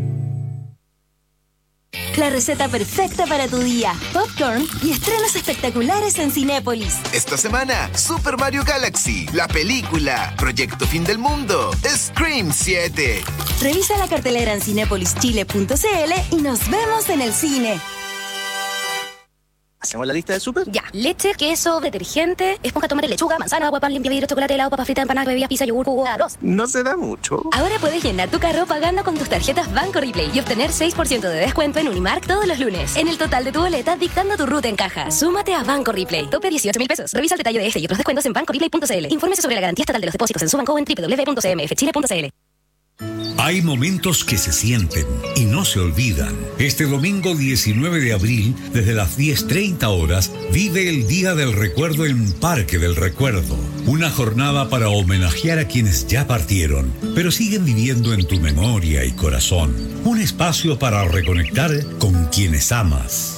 Speaker 20: La receta perfecta para tu día. Popcorn y estrenos espectaculares en Cinépolis.
Speaker 15: Esta semana, Super Mario Galaxy, la película, Proyecto Fin del Mundo, Scream siete.
Speaker 20: Revisa la cartelera en cinépolis chile punto cl y nos vemos en el cine.
Speaker 15: ¿Hacemos la lista de súper?
Speaker 20: Ya. Leche, queso, detergente, esponja, tomate, lechuga, manzana, agua, pan, limpia vidrio, chocolate, helado, papa frita, empanadas, bebidas, pizza, yogur, jugo, arroz.
Speaker 15: No se da mucho.
Speaker 20: Ahora puedes llenar tu carro pagando con tus tarjetas Banco Replay y obtener seis por ciento de descuento en Unimark todos los lunes. En el total de tu boleta, dictando tu ruta en caja. Súmate a Banco Replay. Tope dieciocho mil pesos. Revisa el detalle de este y otros descuentos en banco replay punto cl. Infórmese sobre la garantía estatal de los depósitos en su banco o en doble u doble u doble u punto c m f chile punto cl.
Speaker 16: Hay momentos que se sienten y no se olvidan. Este domingo diecinueve de abril, desde las diez treinta horas, vive el Día del Recuerdo en Parque del Recuerdo. Una jornada para homenajear a quienes ya partieron, pero siguen viviendo en tu memoria y corazón. Un espacio para reconectar con quienes amas.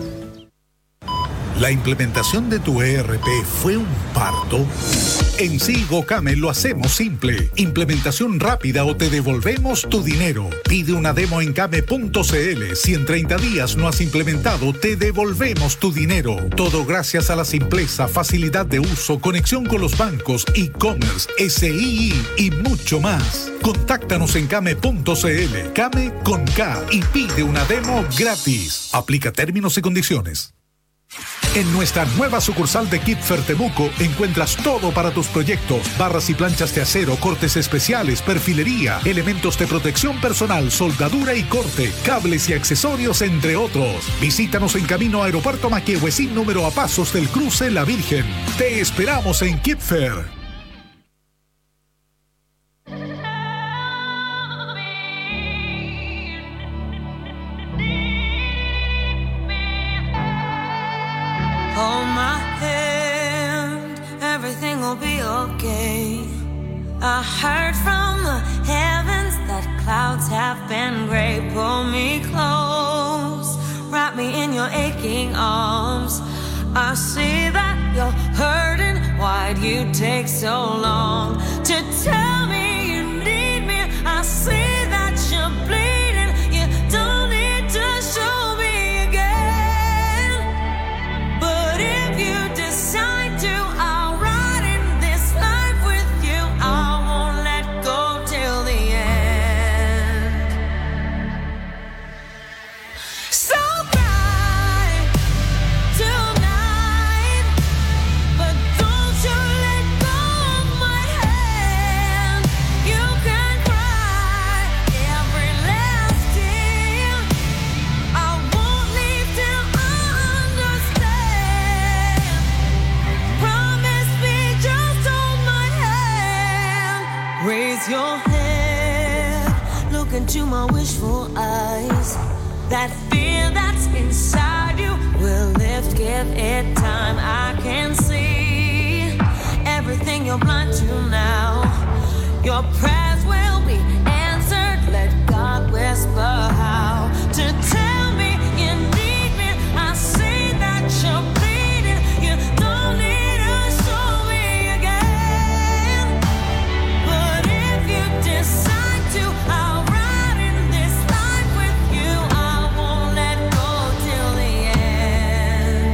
Speaker 10: ¿La implementación de tu E R P fue un parto? En Silgocame lo hacemos simple. Implementación rápida o te devolvemos tu dinero. Pide una demo en came punto cl. Si en treinta días no has implementado, te devolvemos tu dinero. Todo gracias a la simpleza, facilidad de uso, conexión con los bancos, e-commerce, S I I y mucho más. Contáctanos en came punto cl. Came con K y pide una demo gratis. Aplica términos y condiciones. En nuestra nueva sucursal de Kipfer Temuco encuentras todo para tus proyectos: barras y planchas de acero, cortes especiales, perfilería, elementos de protección personal, soldadura y corte, cables y accesorios, entre otros. Visítanos en camino a Aeropuerto Maquehue, sin número a pasos del cruce La Virgen. Te esperamos en Kipfer.
Speaker 17: Hold my hand, everything will be okay. I heard from the heavens that clouds have been gray. Pull me close, wrap me in your aching arms. I see that you're hurting, why'd you take so long to tell me you need me? I see that you're bleeding, you don't need to show me again. But if you decide to, I'll ride in this life with you. into my wishful eyes. That fear that's inside you will lift, give it time. I can see everything you're blind to now. Your prayers will be answered. Let God whisper how to tell me you need me. I see that you're bleeding. You don't need to show me again. But if you decide to, I'll ride in this life with you. I won't let go till the end.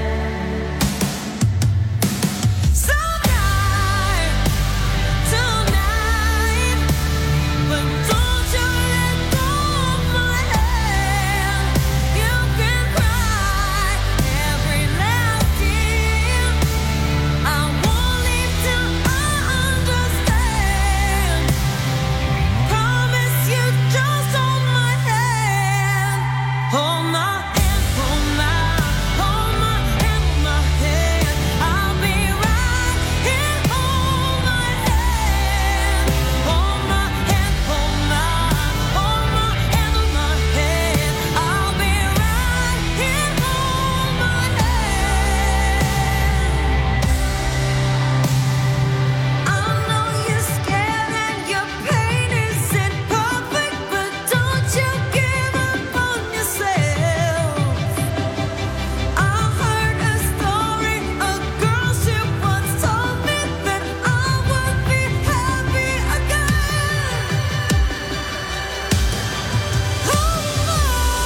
Speaker 17: So die tonight, but don't you let go of my hand. You can cry every last tear. I won't leave till I understand. Promise you, just hold my hand. Hold my hand, hold my, hold my hand, hold my hand. I'll be right here. Hold my hand, hold my hand, hold my, hold my hand, hold my hand. I'll be right here. Hold my hand. I know you're scared and your pain isn't perfect, but don't you give up on yourself. I heard a story, a girl she once told me that I would be happy again. Hold my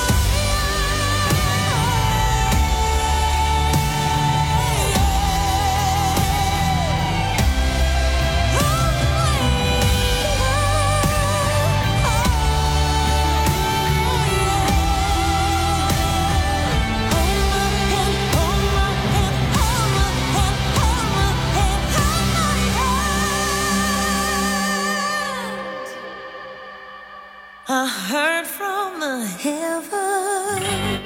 Speaker 17: I heard from the heavens.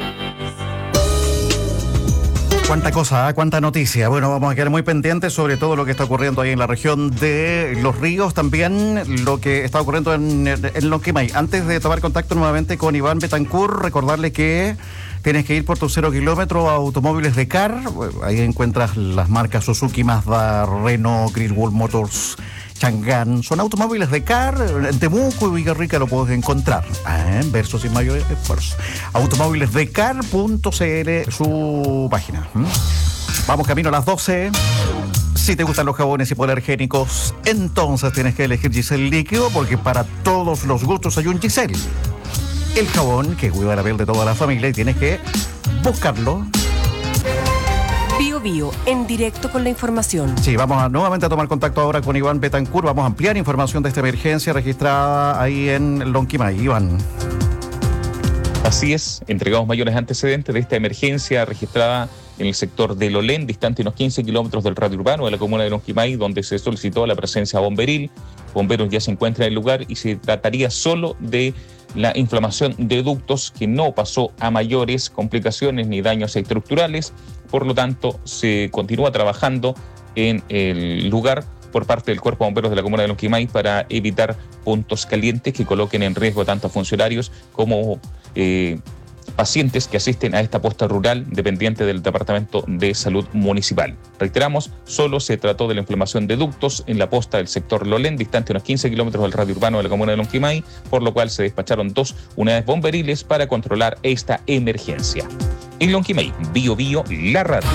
Speaker 12: Cuánta cosa, ¿eh? Cuánta noticia. Bueno, vamos a quedar muy pendientes sobre todo lo que está ocurriendo ahí en la región de Los Ríos, también lo que está ocurriendo en, en Lonquimay. Antes de tomar contacto nuevamente con Iván Betancourt, recordarle que tienes que ir por tu cero kilómetro a Automóviles de Car. Ahí encuentras las marcas Suzuki, Mazda, Renault, Greenswald Motors, Chang'an. Son automóviles de Car. En Temuco y Villarrica lo puedes encontrar. ¿Eh? Verso sin mayor esfuerzo. automóviles de car punto c l, su página. ¿Mm? Vamos camino a las doce. Si te gustan los jabones hipoalergénicos, entonces tienes que elegir Giselle Líquido, porque para todos los gustos hay un Giselle. El jabón que cuida la piel de toda la familia y tienes que buscarlo.
Speaker 11: Bio Bio, en directo con la información.
Speaker 12: Sí, vamos a, nuevamente a tomar contacto ahora con Iván Betancourt. Vamos a ampliar información de esta emergencia registrada ahí en Lonquimay. Iván.
Speaker 7: Así es, entregamos mayores antecedentes de esta emergencia registrada en el sector de Lolén, distante unos quince kilómetros del radio urbano de la comuna de Lonquimay, donde se solicitó la presencia bomberil. Bomberos ya se encuentran en el lugar y se trataría solo de la inflamación de ductos, que no pasó a mayores complicaciones ni daños estructurales. Por lo tanto, se continúa trabajando en el lugar por parte del Cuerpo de Bomberos de la comuna de Lonquimay para evitar puntos calientes que coloquen en riesgo tanto a funcionarios como eh, pacientes que asisten a esta posta rural dependiente del Departamento de Salud Municipal. Reiteramos, solo se trató de la inflamación de ductos en la posta del sector Lolén, distante unos quince kilómetros del radio urbano de la comuna de Lonquimay, por lo cual se despacharon dos unidades bomberiles para controlar esta emergencia. En Lonquimay, Bio Bio, la radio.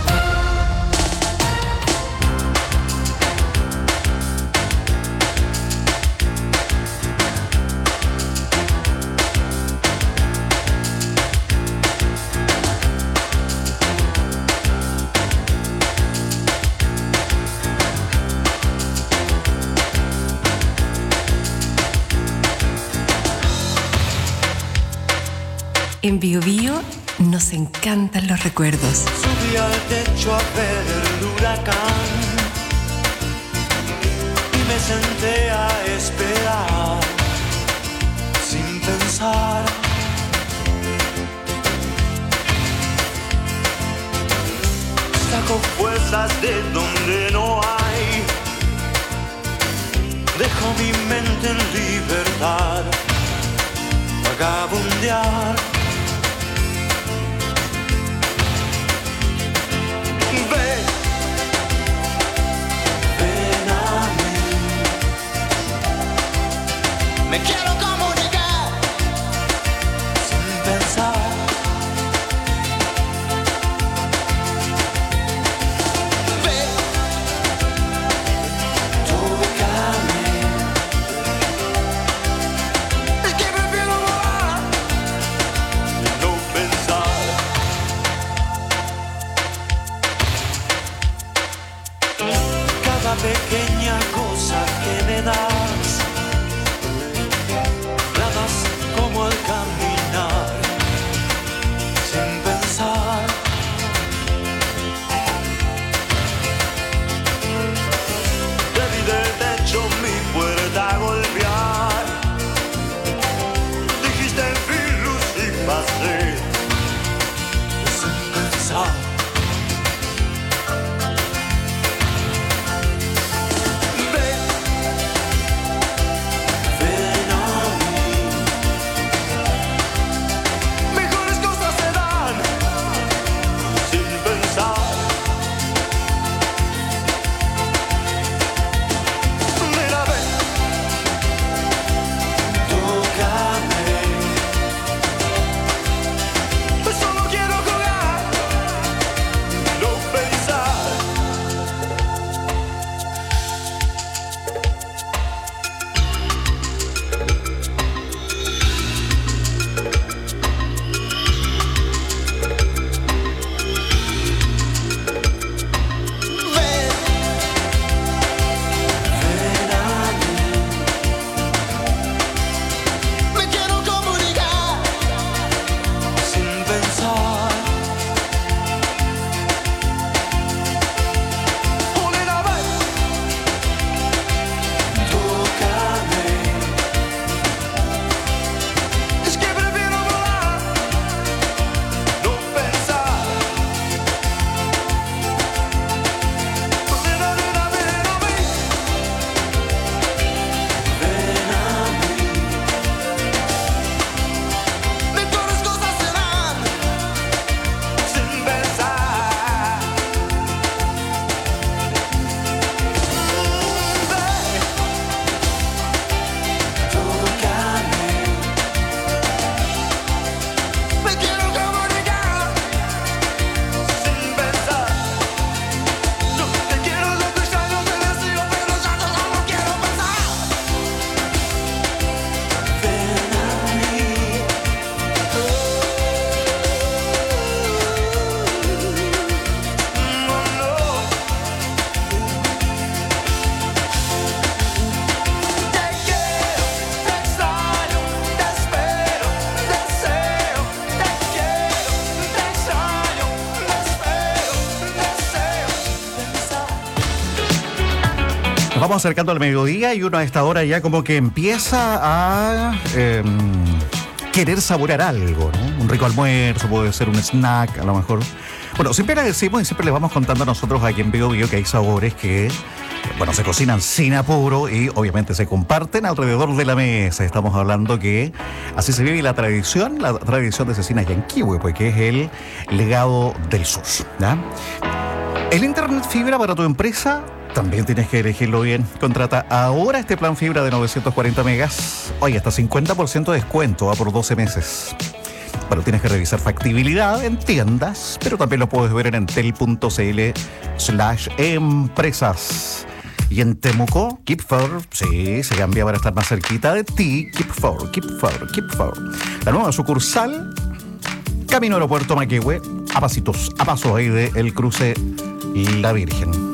Speaker 11: En Bio Bio nos encantan los recuerdos.
Speaker 27: Subí al techo a ver el huracán y me senté a esperar sin pensar. Saco fuerzas de donde no hay, dejo mi mente en libertad vagabundear. Ven, ven a mí. Me quiero comunicar sin pensar. Ven, tócame. Es que prefiero volar, no pensar. Cada pequeña cosa que me das, la das como al caminar, sin pensar. Debí de techo mi puerta a golpear. Dijiste fin, luz y pasé, sin pensar. Ven, ven a mí. Mejores cosas se dan sin pensar. Mira, ven, tócame. Solo quiero jugar, no pensar. Ven, ven a mí. Me quiero comunicar sin pensar. Nena, ven, tócame. Es que prefiero volar, no pensar. Nena, nena, ven a mí. Ven a mí. Mejores cosas se dan sin pensar. Ven, tócame. Me quiero comunicar sin pensar. Yo te quiero desde ya, yo te deseo, pero ya no, ya no quiero pensar. Ven a mí. No, no. Te quiero, te extraño, te espero, deseo. Te quiero, te extraño, te espero, deseo. Pensar.
Speaker 12: Nos vamos acercando al mediodía y uno a esta hora ya como que empieza a eh, querer saborear algo, ¿no? Un rico almuerzo, puede ser un snack, a lo mejor. Bueno, siempre le decimos y siempre le vamos contando a nosotros aquí en Bio Bio que hay sabores que, bueno, se cocinan sin apuro y obviamente se comparten alrededor de la mesa. Estamos hablando que así se vive la tradición, la tradición de Cecina Yanquihue, pues que es el legado del sur, ¿ya? El internet fibra para tu empresa también tienes que elegirlo bien. Contrata ahora este plan fibra de novecientos cuarenta megas. Oye, hasta cincuenta por ciento de descuento, va por doce meses. Bueno, tienes que revisar factibilidad en tiendas, pero también lo puedes ver en entel.cl slash empresas. Y en Temuco, Keep For, sí, se cambia para estar más cerquita de ti. Keep For, Keep For, Keep For. La nueva sucursal, camino aeropuerto Maquehue, a pasitos, a pasos ahí del cruce La Virgen.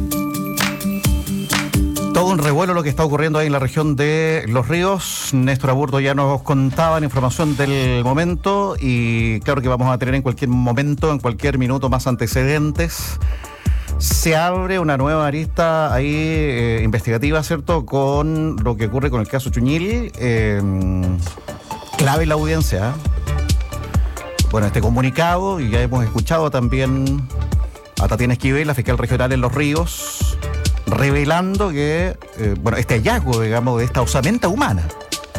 Speaker 12: Todo un revuelo lo que está ocurriendo ahí en la región de Los Ríos. Néstor Aburto ya nos contaba la información del momento y claro que vamos a tener en cualquier momento, en cualquier minuto más antecedentes. Se abre una nueva arista ahí eh, investigativa, ¿cierto?, con lo que ocurre con el caso Chuñil. Eh, clave la audiencia. Bueno, este comunicado, y ya hemos escuchado también a Tatiana Esquivel, la fiscal regional en Los Ríos, revelando que, eh, bueno, este hallazgo, digamos, de esta osamenta humana,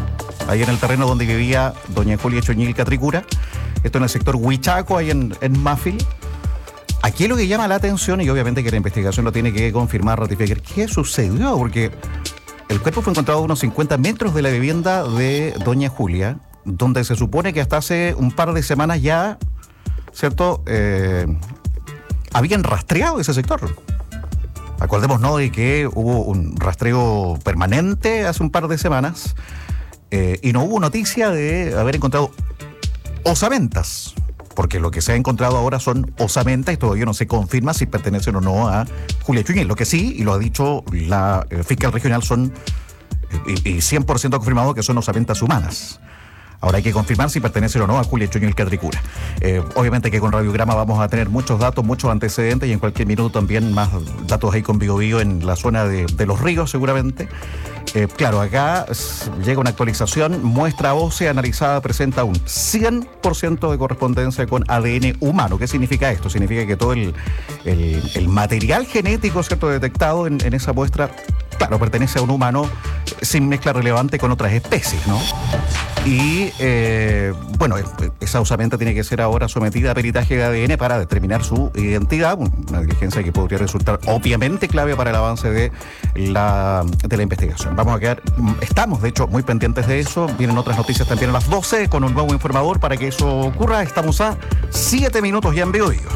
Speaker 12: ahí en el terreno donde vivía doña Julia Choñil Catricura, esto en el sector Huichaco, ahí en, en Mafil. Aquí lo que llama la atención, y obviamente que la investigación lo tiene que confirmar, ratificar, ¿qué sucedió? Porque el cuerpo fue encontrado a unos cincuenta metros de la vivienda de doña Julia, donde se supone que hasta hace un par de semanas ya, ¿cierto?, eh, habían rastreado ese sector. Acordémonos de que hubo un rastreo permanente hace un par de semanas eh, y no hubo noticia de haber encontrado osamentas, porque lo que se ha encontrado ahora son osamentas y todavía no se confirma si pertenecen o no a Julia Choñil. Lo que sí, y lo ha dicho la eh, fiscal regional, son y, y cien por ciento confirmado que son osamentas humanas. Ahora hay que confirmar si pertenece o no a Julia Choñil Catricura. Eh, obviamente que con Radiograma vamos a tener muchos datos, muchos antecedentes y en cualquier minuto también más datos ahí con Bio Bio en la zona de, de Los Ríos seguramente. Eh, claro, acá llega una actualización, muestra ósea analizada presenta un cien por ciento de correspondencia con A D N humano. ¿Qué significa esto? Significa que todo el, el, el material genético, ¿cierto?, detectado en, en esa muestra, claro, pertenece a un humano sin mezcla relevante con otras especies, ¿no? Y, eh, bueno, esa osamenta tiene que ser ahora sometida a peritaje de A D N para determinar su identidad, una diligencia que podría resultar obviamente clave para el avance de la, de la investigación. Vamos a quedar, estamos de hecho muy pendientes de eso, vienen otras noticias también a las doce con un nuevo informador para que eso ocurra. Estamos a siete minutos ya en Bio Bio.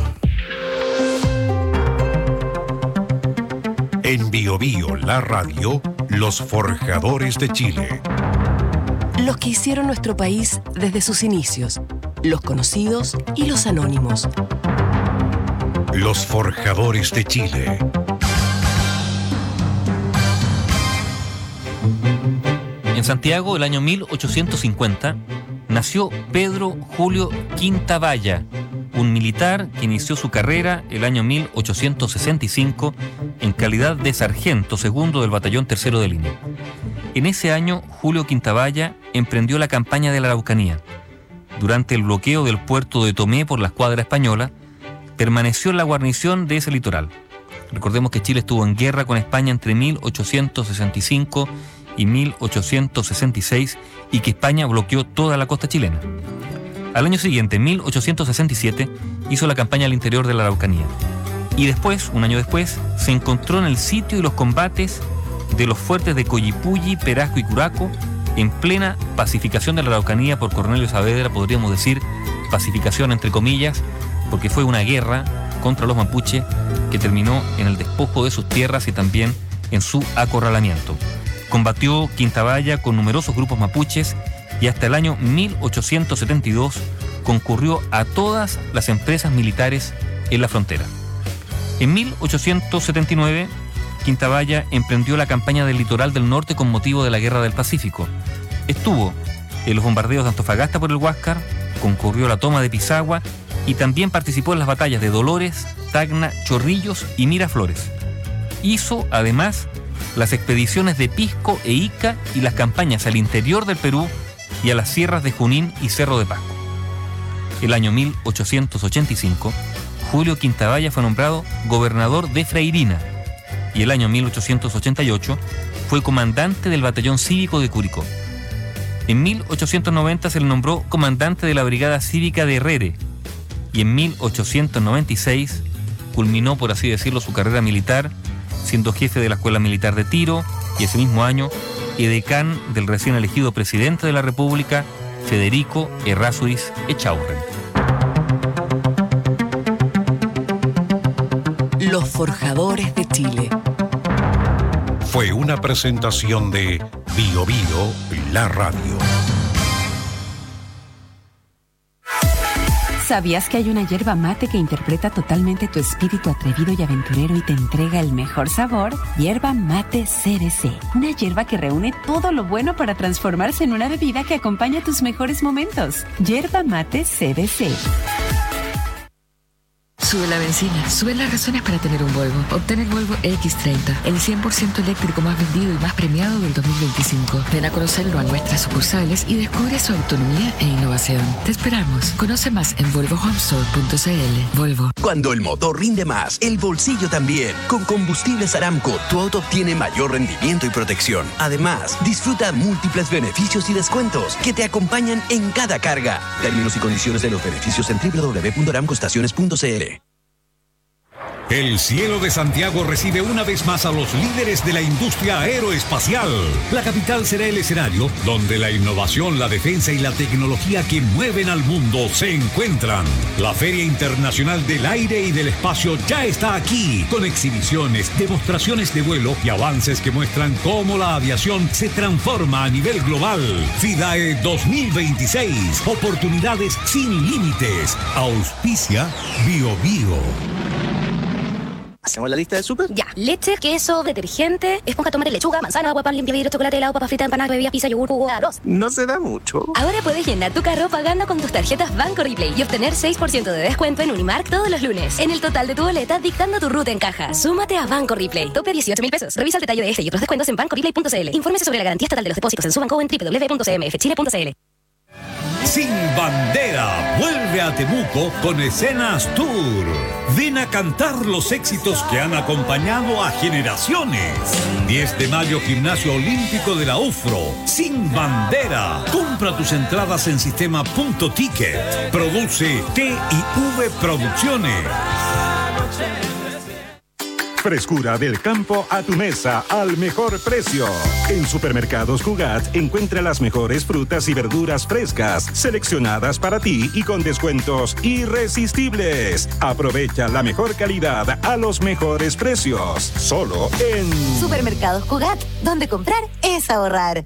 Speaker 10: En Bio Bio, la radio, los forjadores de Chile.
Speaker 11: Los que hicieron nuestro país desde sus inicios, los conocidos y los anónimos.
Speaker 10: Los forjadores de Chile.
Speaker 18: En Santiago, el año mil ochocientos cincuenta, nació Pedro Julio Quintavalla, un militar que inició su carrera el año mil ochocientos sesenta y cinco en calidad de sargento segundo del batallón tercero de línea. En ese año, Julio Quintavalla emprendió la campaña de la Araucanía. Durante el bloqueo del puerto de Tomé por la escuadra española, permaneció en la guarnición de ese litoral. Recordemos que Chile estuvo en guerra con España entre mil ochocientos sesenta y cinco y mil ochocientos sesenta y seis y que España bloqueó toda la costa chilena. Al año siguiente, en mil ochocientos sesenta y siete, hizo la campaña al interior de la Araucanía. Y después, un año después, se encontró en el sitio y los combates de los fuertes de Coyipulli, Perasco y Curaco, en plena pacificación de la Araucanía por Cornelio Saavedra, podríamos decir pacificación entre comillas, porque fue una guerra contra los mapuches que terminó en el despojo de sus tierras y también en su acorralamiento. Combatió Quintavalla con numerosos grupos mapuches y hasta el año mil ochocientos setenta y dos concurrió a todas las empresas militares en la frontera. En mil ochocientos setenta y nueve, Quintavalla emprendió la campaña del litoral del norte con motivo de la Guerra del Pacífico. Estuvo en los bombardeos de Antofagasta por el Huáscar, concurrió a la toma de Pisagua y también participó en las batallas de Dolores, Tacna, Chorrillos y Miraflores. Hizo, además, las expediciones de Pisco e Ica y las campañas al interior del Perú y a las sierras de Junín y Cerro de Pasco. El año mil ochocientos ochenta y cinco, Julio Quintavalla fue nombrado gobernador de Freirina y el año mil ochocientos ochenta y ocho fue comandante del batallón cívico de Curicó. En mil ochocientos noventa se le nombró comandante de la brigada cívica de Herrere y en mil ochocientos noventa y seis culminó, por así decirlo, su carrera militar, siendo jefe de la Escuela Militar de Tiro y ese mismo año edecán del recién elegido presidente de la República, Federico Errázuriz Echaurren.
Speaker 11: Los forjadores de Chile.
Speaker 10: Fue una presentación de Bio Bio, la radio.
Speaker 19: ¿Sabías que hay una yerba mate que interpreta totalmente tu espíritu atrevido y aventurero y te entrega el mejor sabor? Yerba Mate C B C. Una yerba que reúne todo lo bueno para transformarse en una bebida que acompaña tus mejores momentos. Yerba Mate C B C.
Speaker 1: Sube la benzina, suben las razones para tener un Volvo. Obtén el Volvo equis treinta, el cien por ciento eléctrico más vendido y más premiado del dos mil veinticinco. Ven a conocerlo a nuestras sucursales y descubre su autonomía e innovación. Te esperamos. Conoce más en volvo home store punto c l. Volvo.
Speaker 3: Cuando el motor rinde más, el bolsillo también. Con Combustibles Aramco, tu auto obtiene mayor rendimiento y protección. Además, disfruta múltiples beneficios y descuentos que te acompañan en cada carga. Términos y condiciones de los beneficios en doble u doble u doble u punto aramco estaciones punto c l.
Speaker 16: El cielo de Santiago recibe una vez más a los líderes de la industria aeroespacial. La capital será el escenario donde la innovación, la defensa y la tecnología que mueven al mundo se encuentran. La Feria Internacional del Aire y del Espacio ya está aquí, con exhibiciones, demostraciones de vuelo y avances que muestran cómo la aviación se transforma a nivel global. FIDAE dos mil veintiséis, oportunidades sin límites. Auspicia Bio Bio.
Speaker 21: ¿Hacemos la lista de súper?
Speaker 20: Ya. Leche, queso, detergente, esponja, tomate, lechuga, manzana, agua, pan, limpia, vidrio, chocolate, helado, papa frita, empanada, bebida, pizza, yogur, jugo, arroz.
Speaker 21: No se da mucho.
Speaker 20: Ahora puedes llenar tu carro pagando con tus tarjetas Banco Replay y obtener seis por ciento de descuento en Unimark todos los lunes. En el total de tu boleta, dictando tu ruta en caja. Súmate a Banco Replay. Tope dieciocho mil pesos. Revisa el detalle de este y otros descuentos en banco replay punto c l. Infórmese sobre la garantía estatal de los depósitos en su banco o en doble u doble u doble u punto c m f chile punto c l.
Speaker 16: Sin Bandera vuelve a Temuco con Escenas Tour. Ven a cantar los éxitos que han acompañado a generaciones. diez de mayo, Gimnasio Olímpico de la UFRO. Sin Bandera. Compra tus entradas en sistema punto ticket. Produce T y V Producciones.
Speaker 22: Frescura del campo a tu mesa al mejor precio. En Supermercados Cugat encuentra las mejores frutas y verduras frescas, seleccionadas para ti y con descuentos irresistibles. Aprovecha la mejor calidad a los mejores precios. Solo en
Speaker 23: Supermercados Cugat, donde comprar es ahorrar.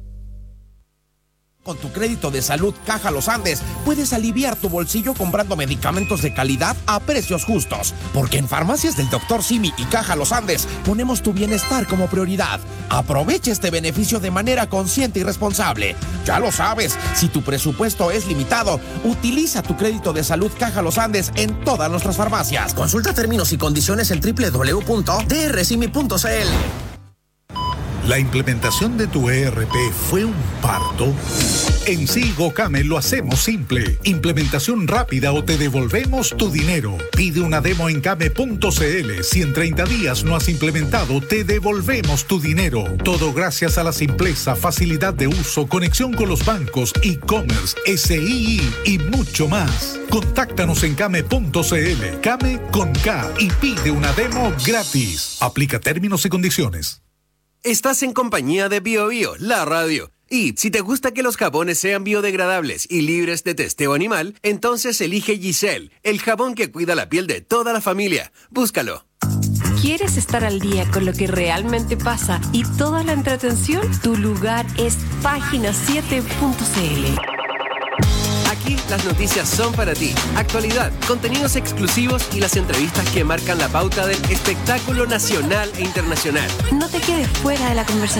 Speaker 24: Con tu crédito de salud Caja Los Andes, puedes aliviar tu bolsillo comprando medicamentos de calidad a precios justos. Porque en Farmacias del doctor Simi y Caja Los Andes ponemos tu bienestar como prioridad. Aprovecha este beneficio de manera consciente y responsable. Ya lo sabes, si tu presupuesto es limitado, utiliza tu crédito de salud Caja Los Andes en todas nuestras farmacias. Consulta términos y condiciones en doble u doble u doble u punto d r simi punto c l.
Speaker 10: ¿La implementación de tu E R P fue un parto? En Sigo Came lo hacemos simple. Implementación rápida o te devolvemos tu dinero. Pide una demo en came punto c l. Si en treinta días no has implementado, te devolvemos tu dinero. Todo gracias a la simpleza, facilidad de uso, conexión con los bancos, e-commerce, S I I y mucho más. Contáctanos en came punto c l. Came con K y pide una demo gratis. Aplica términos y condiciones.
Speaker 26: Estás en compañía de Bio Bio, la radio. Y si te gusta que los jabones sean biodegradables y libres de testeo animal, entonces elige Giselle, el jabón que cuida la piel de toda la familia. Búscalo.
Speaker 19: ¿Quieres estar al día con lo que realmente pasa y toda la entretención? Tu lugar es página siete punto c l.
Speaker 26: Aquí las noticias son para ti. Actualidad, contenidos exclusivos y las entrevistas que marcan la pauta del espectáculo nacional e internacional.
Speaker 19: No te quedes fuera de la conversación.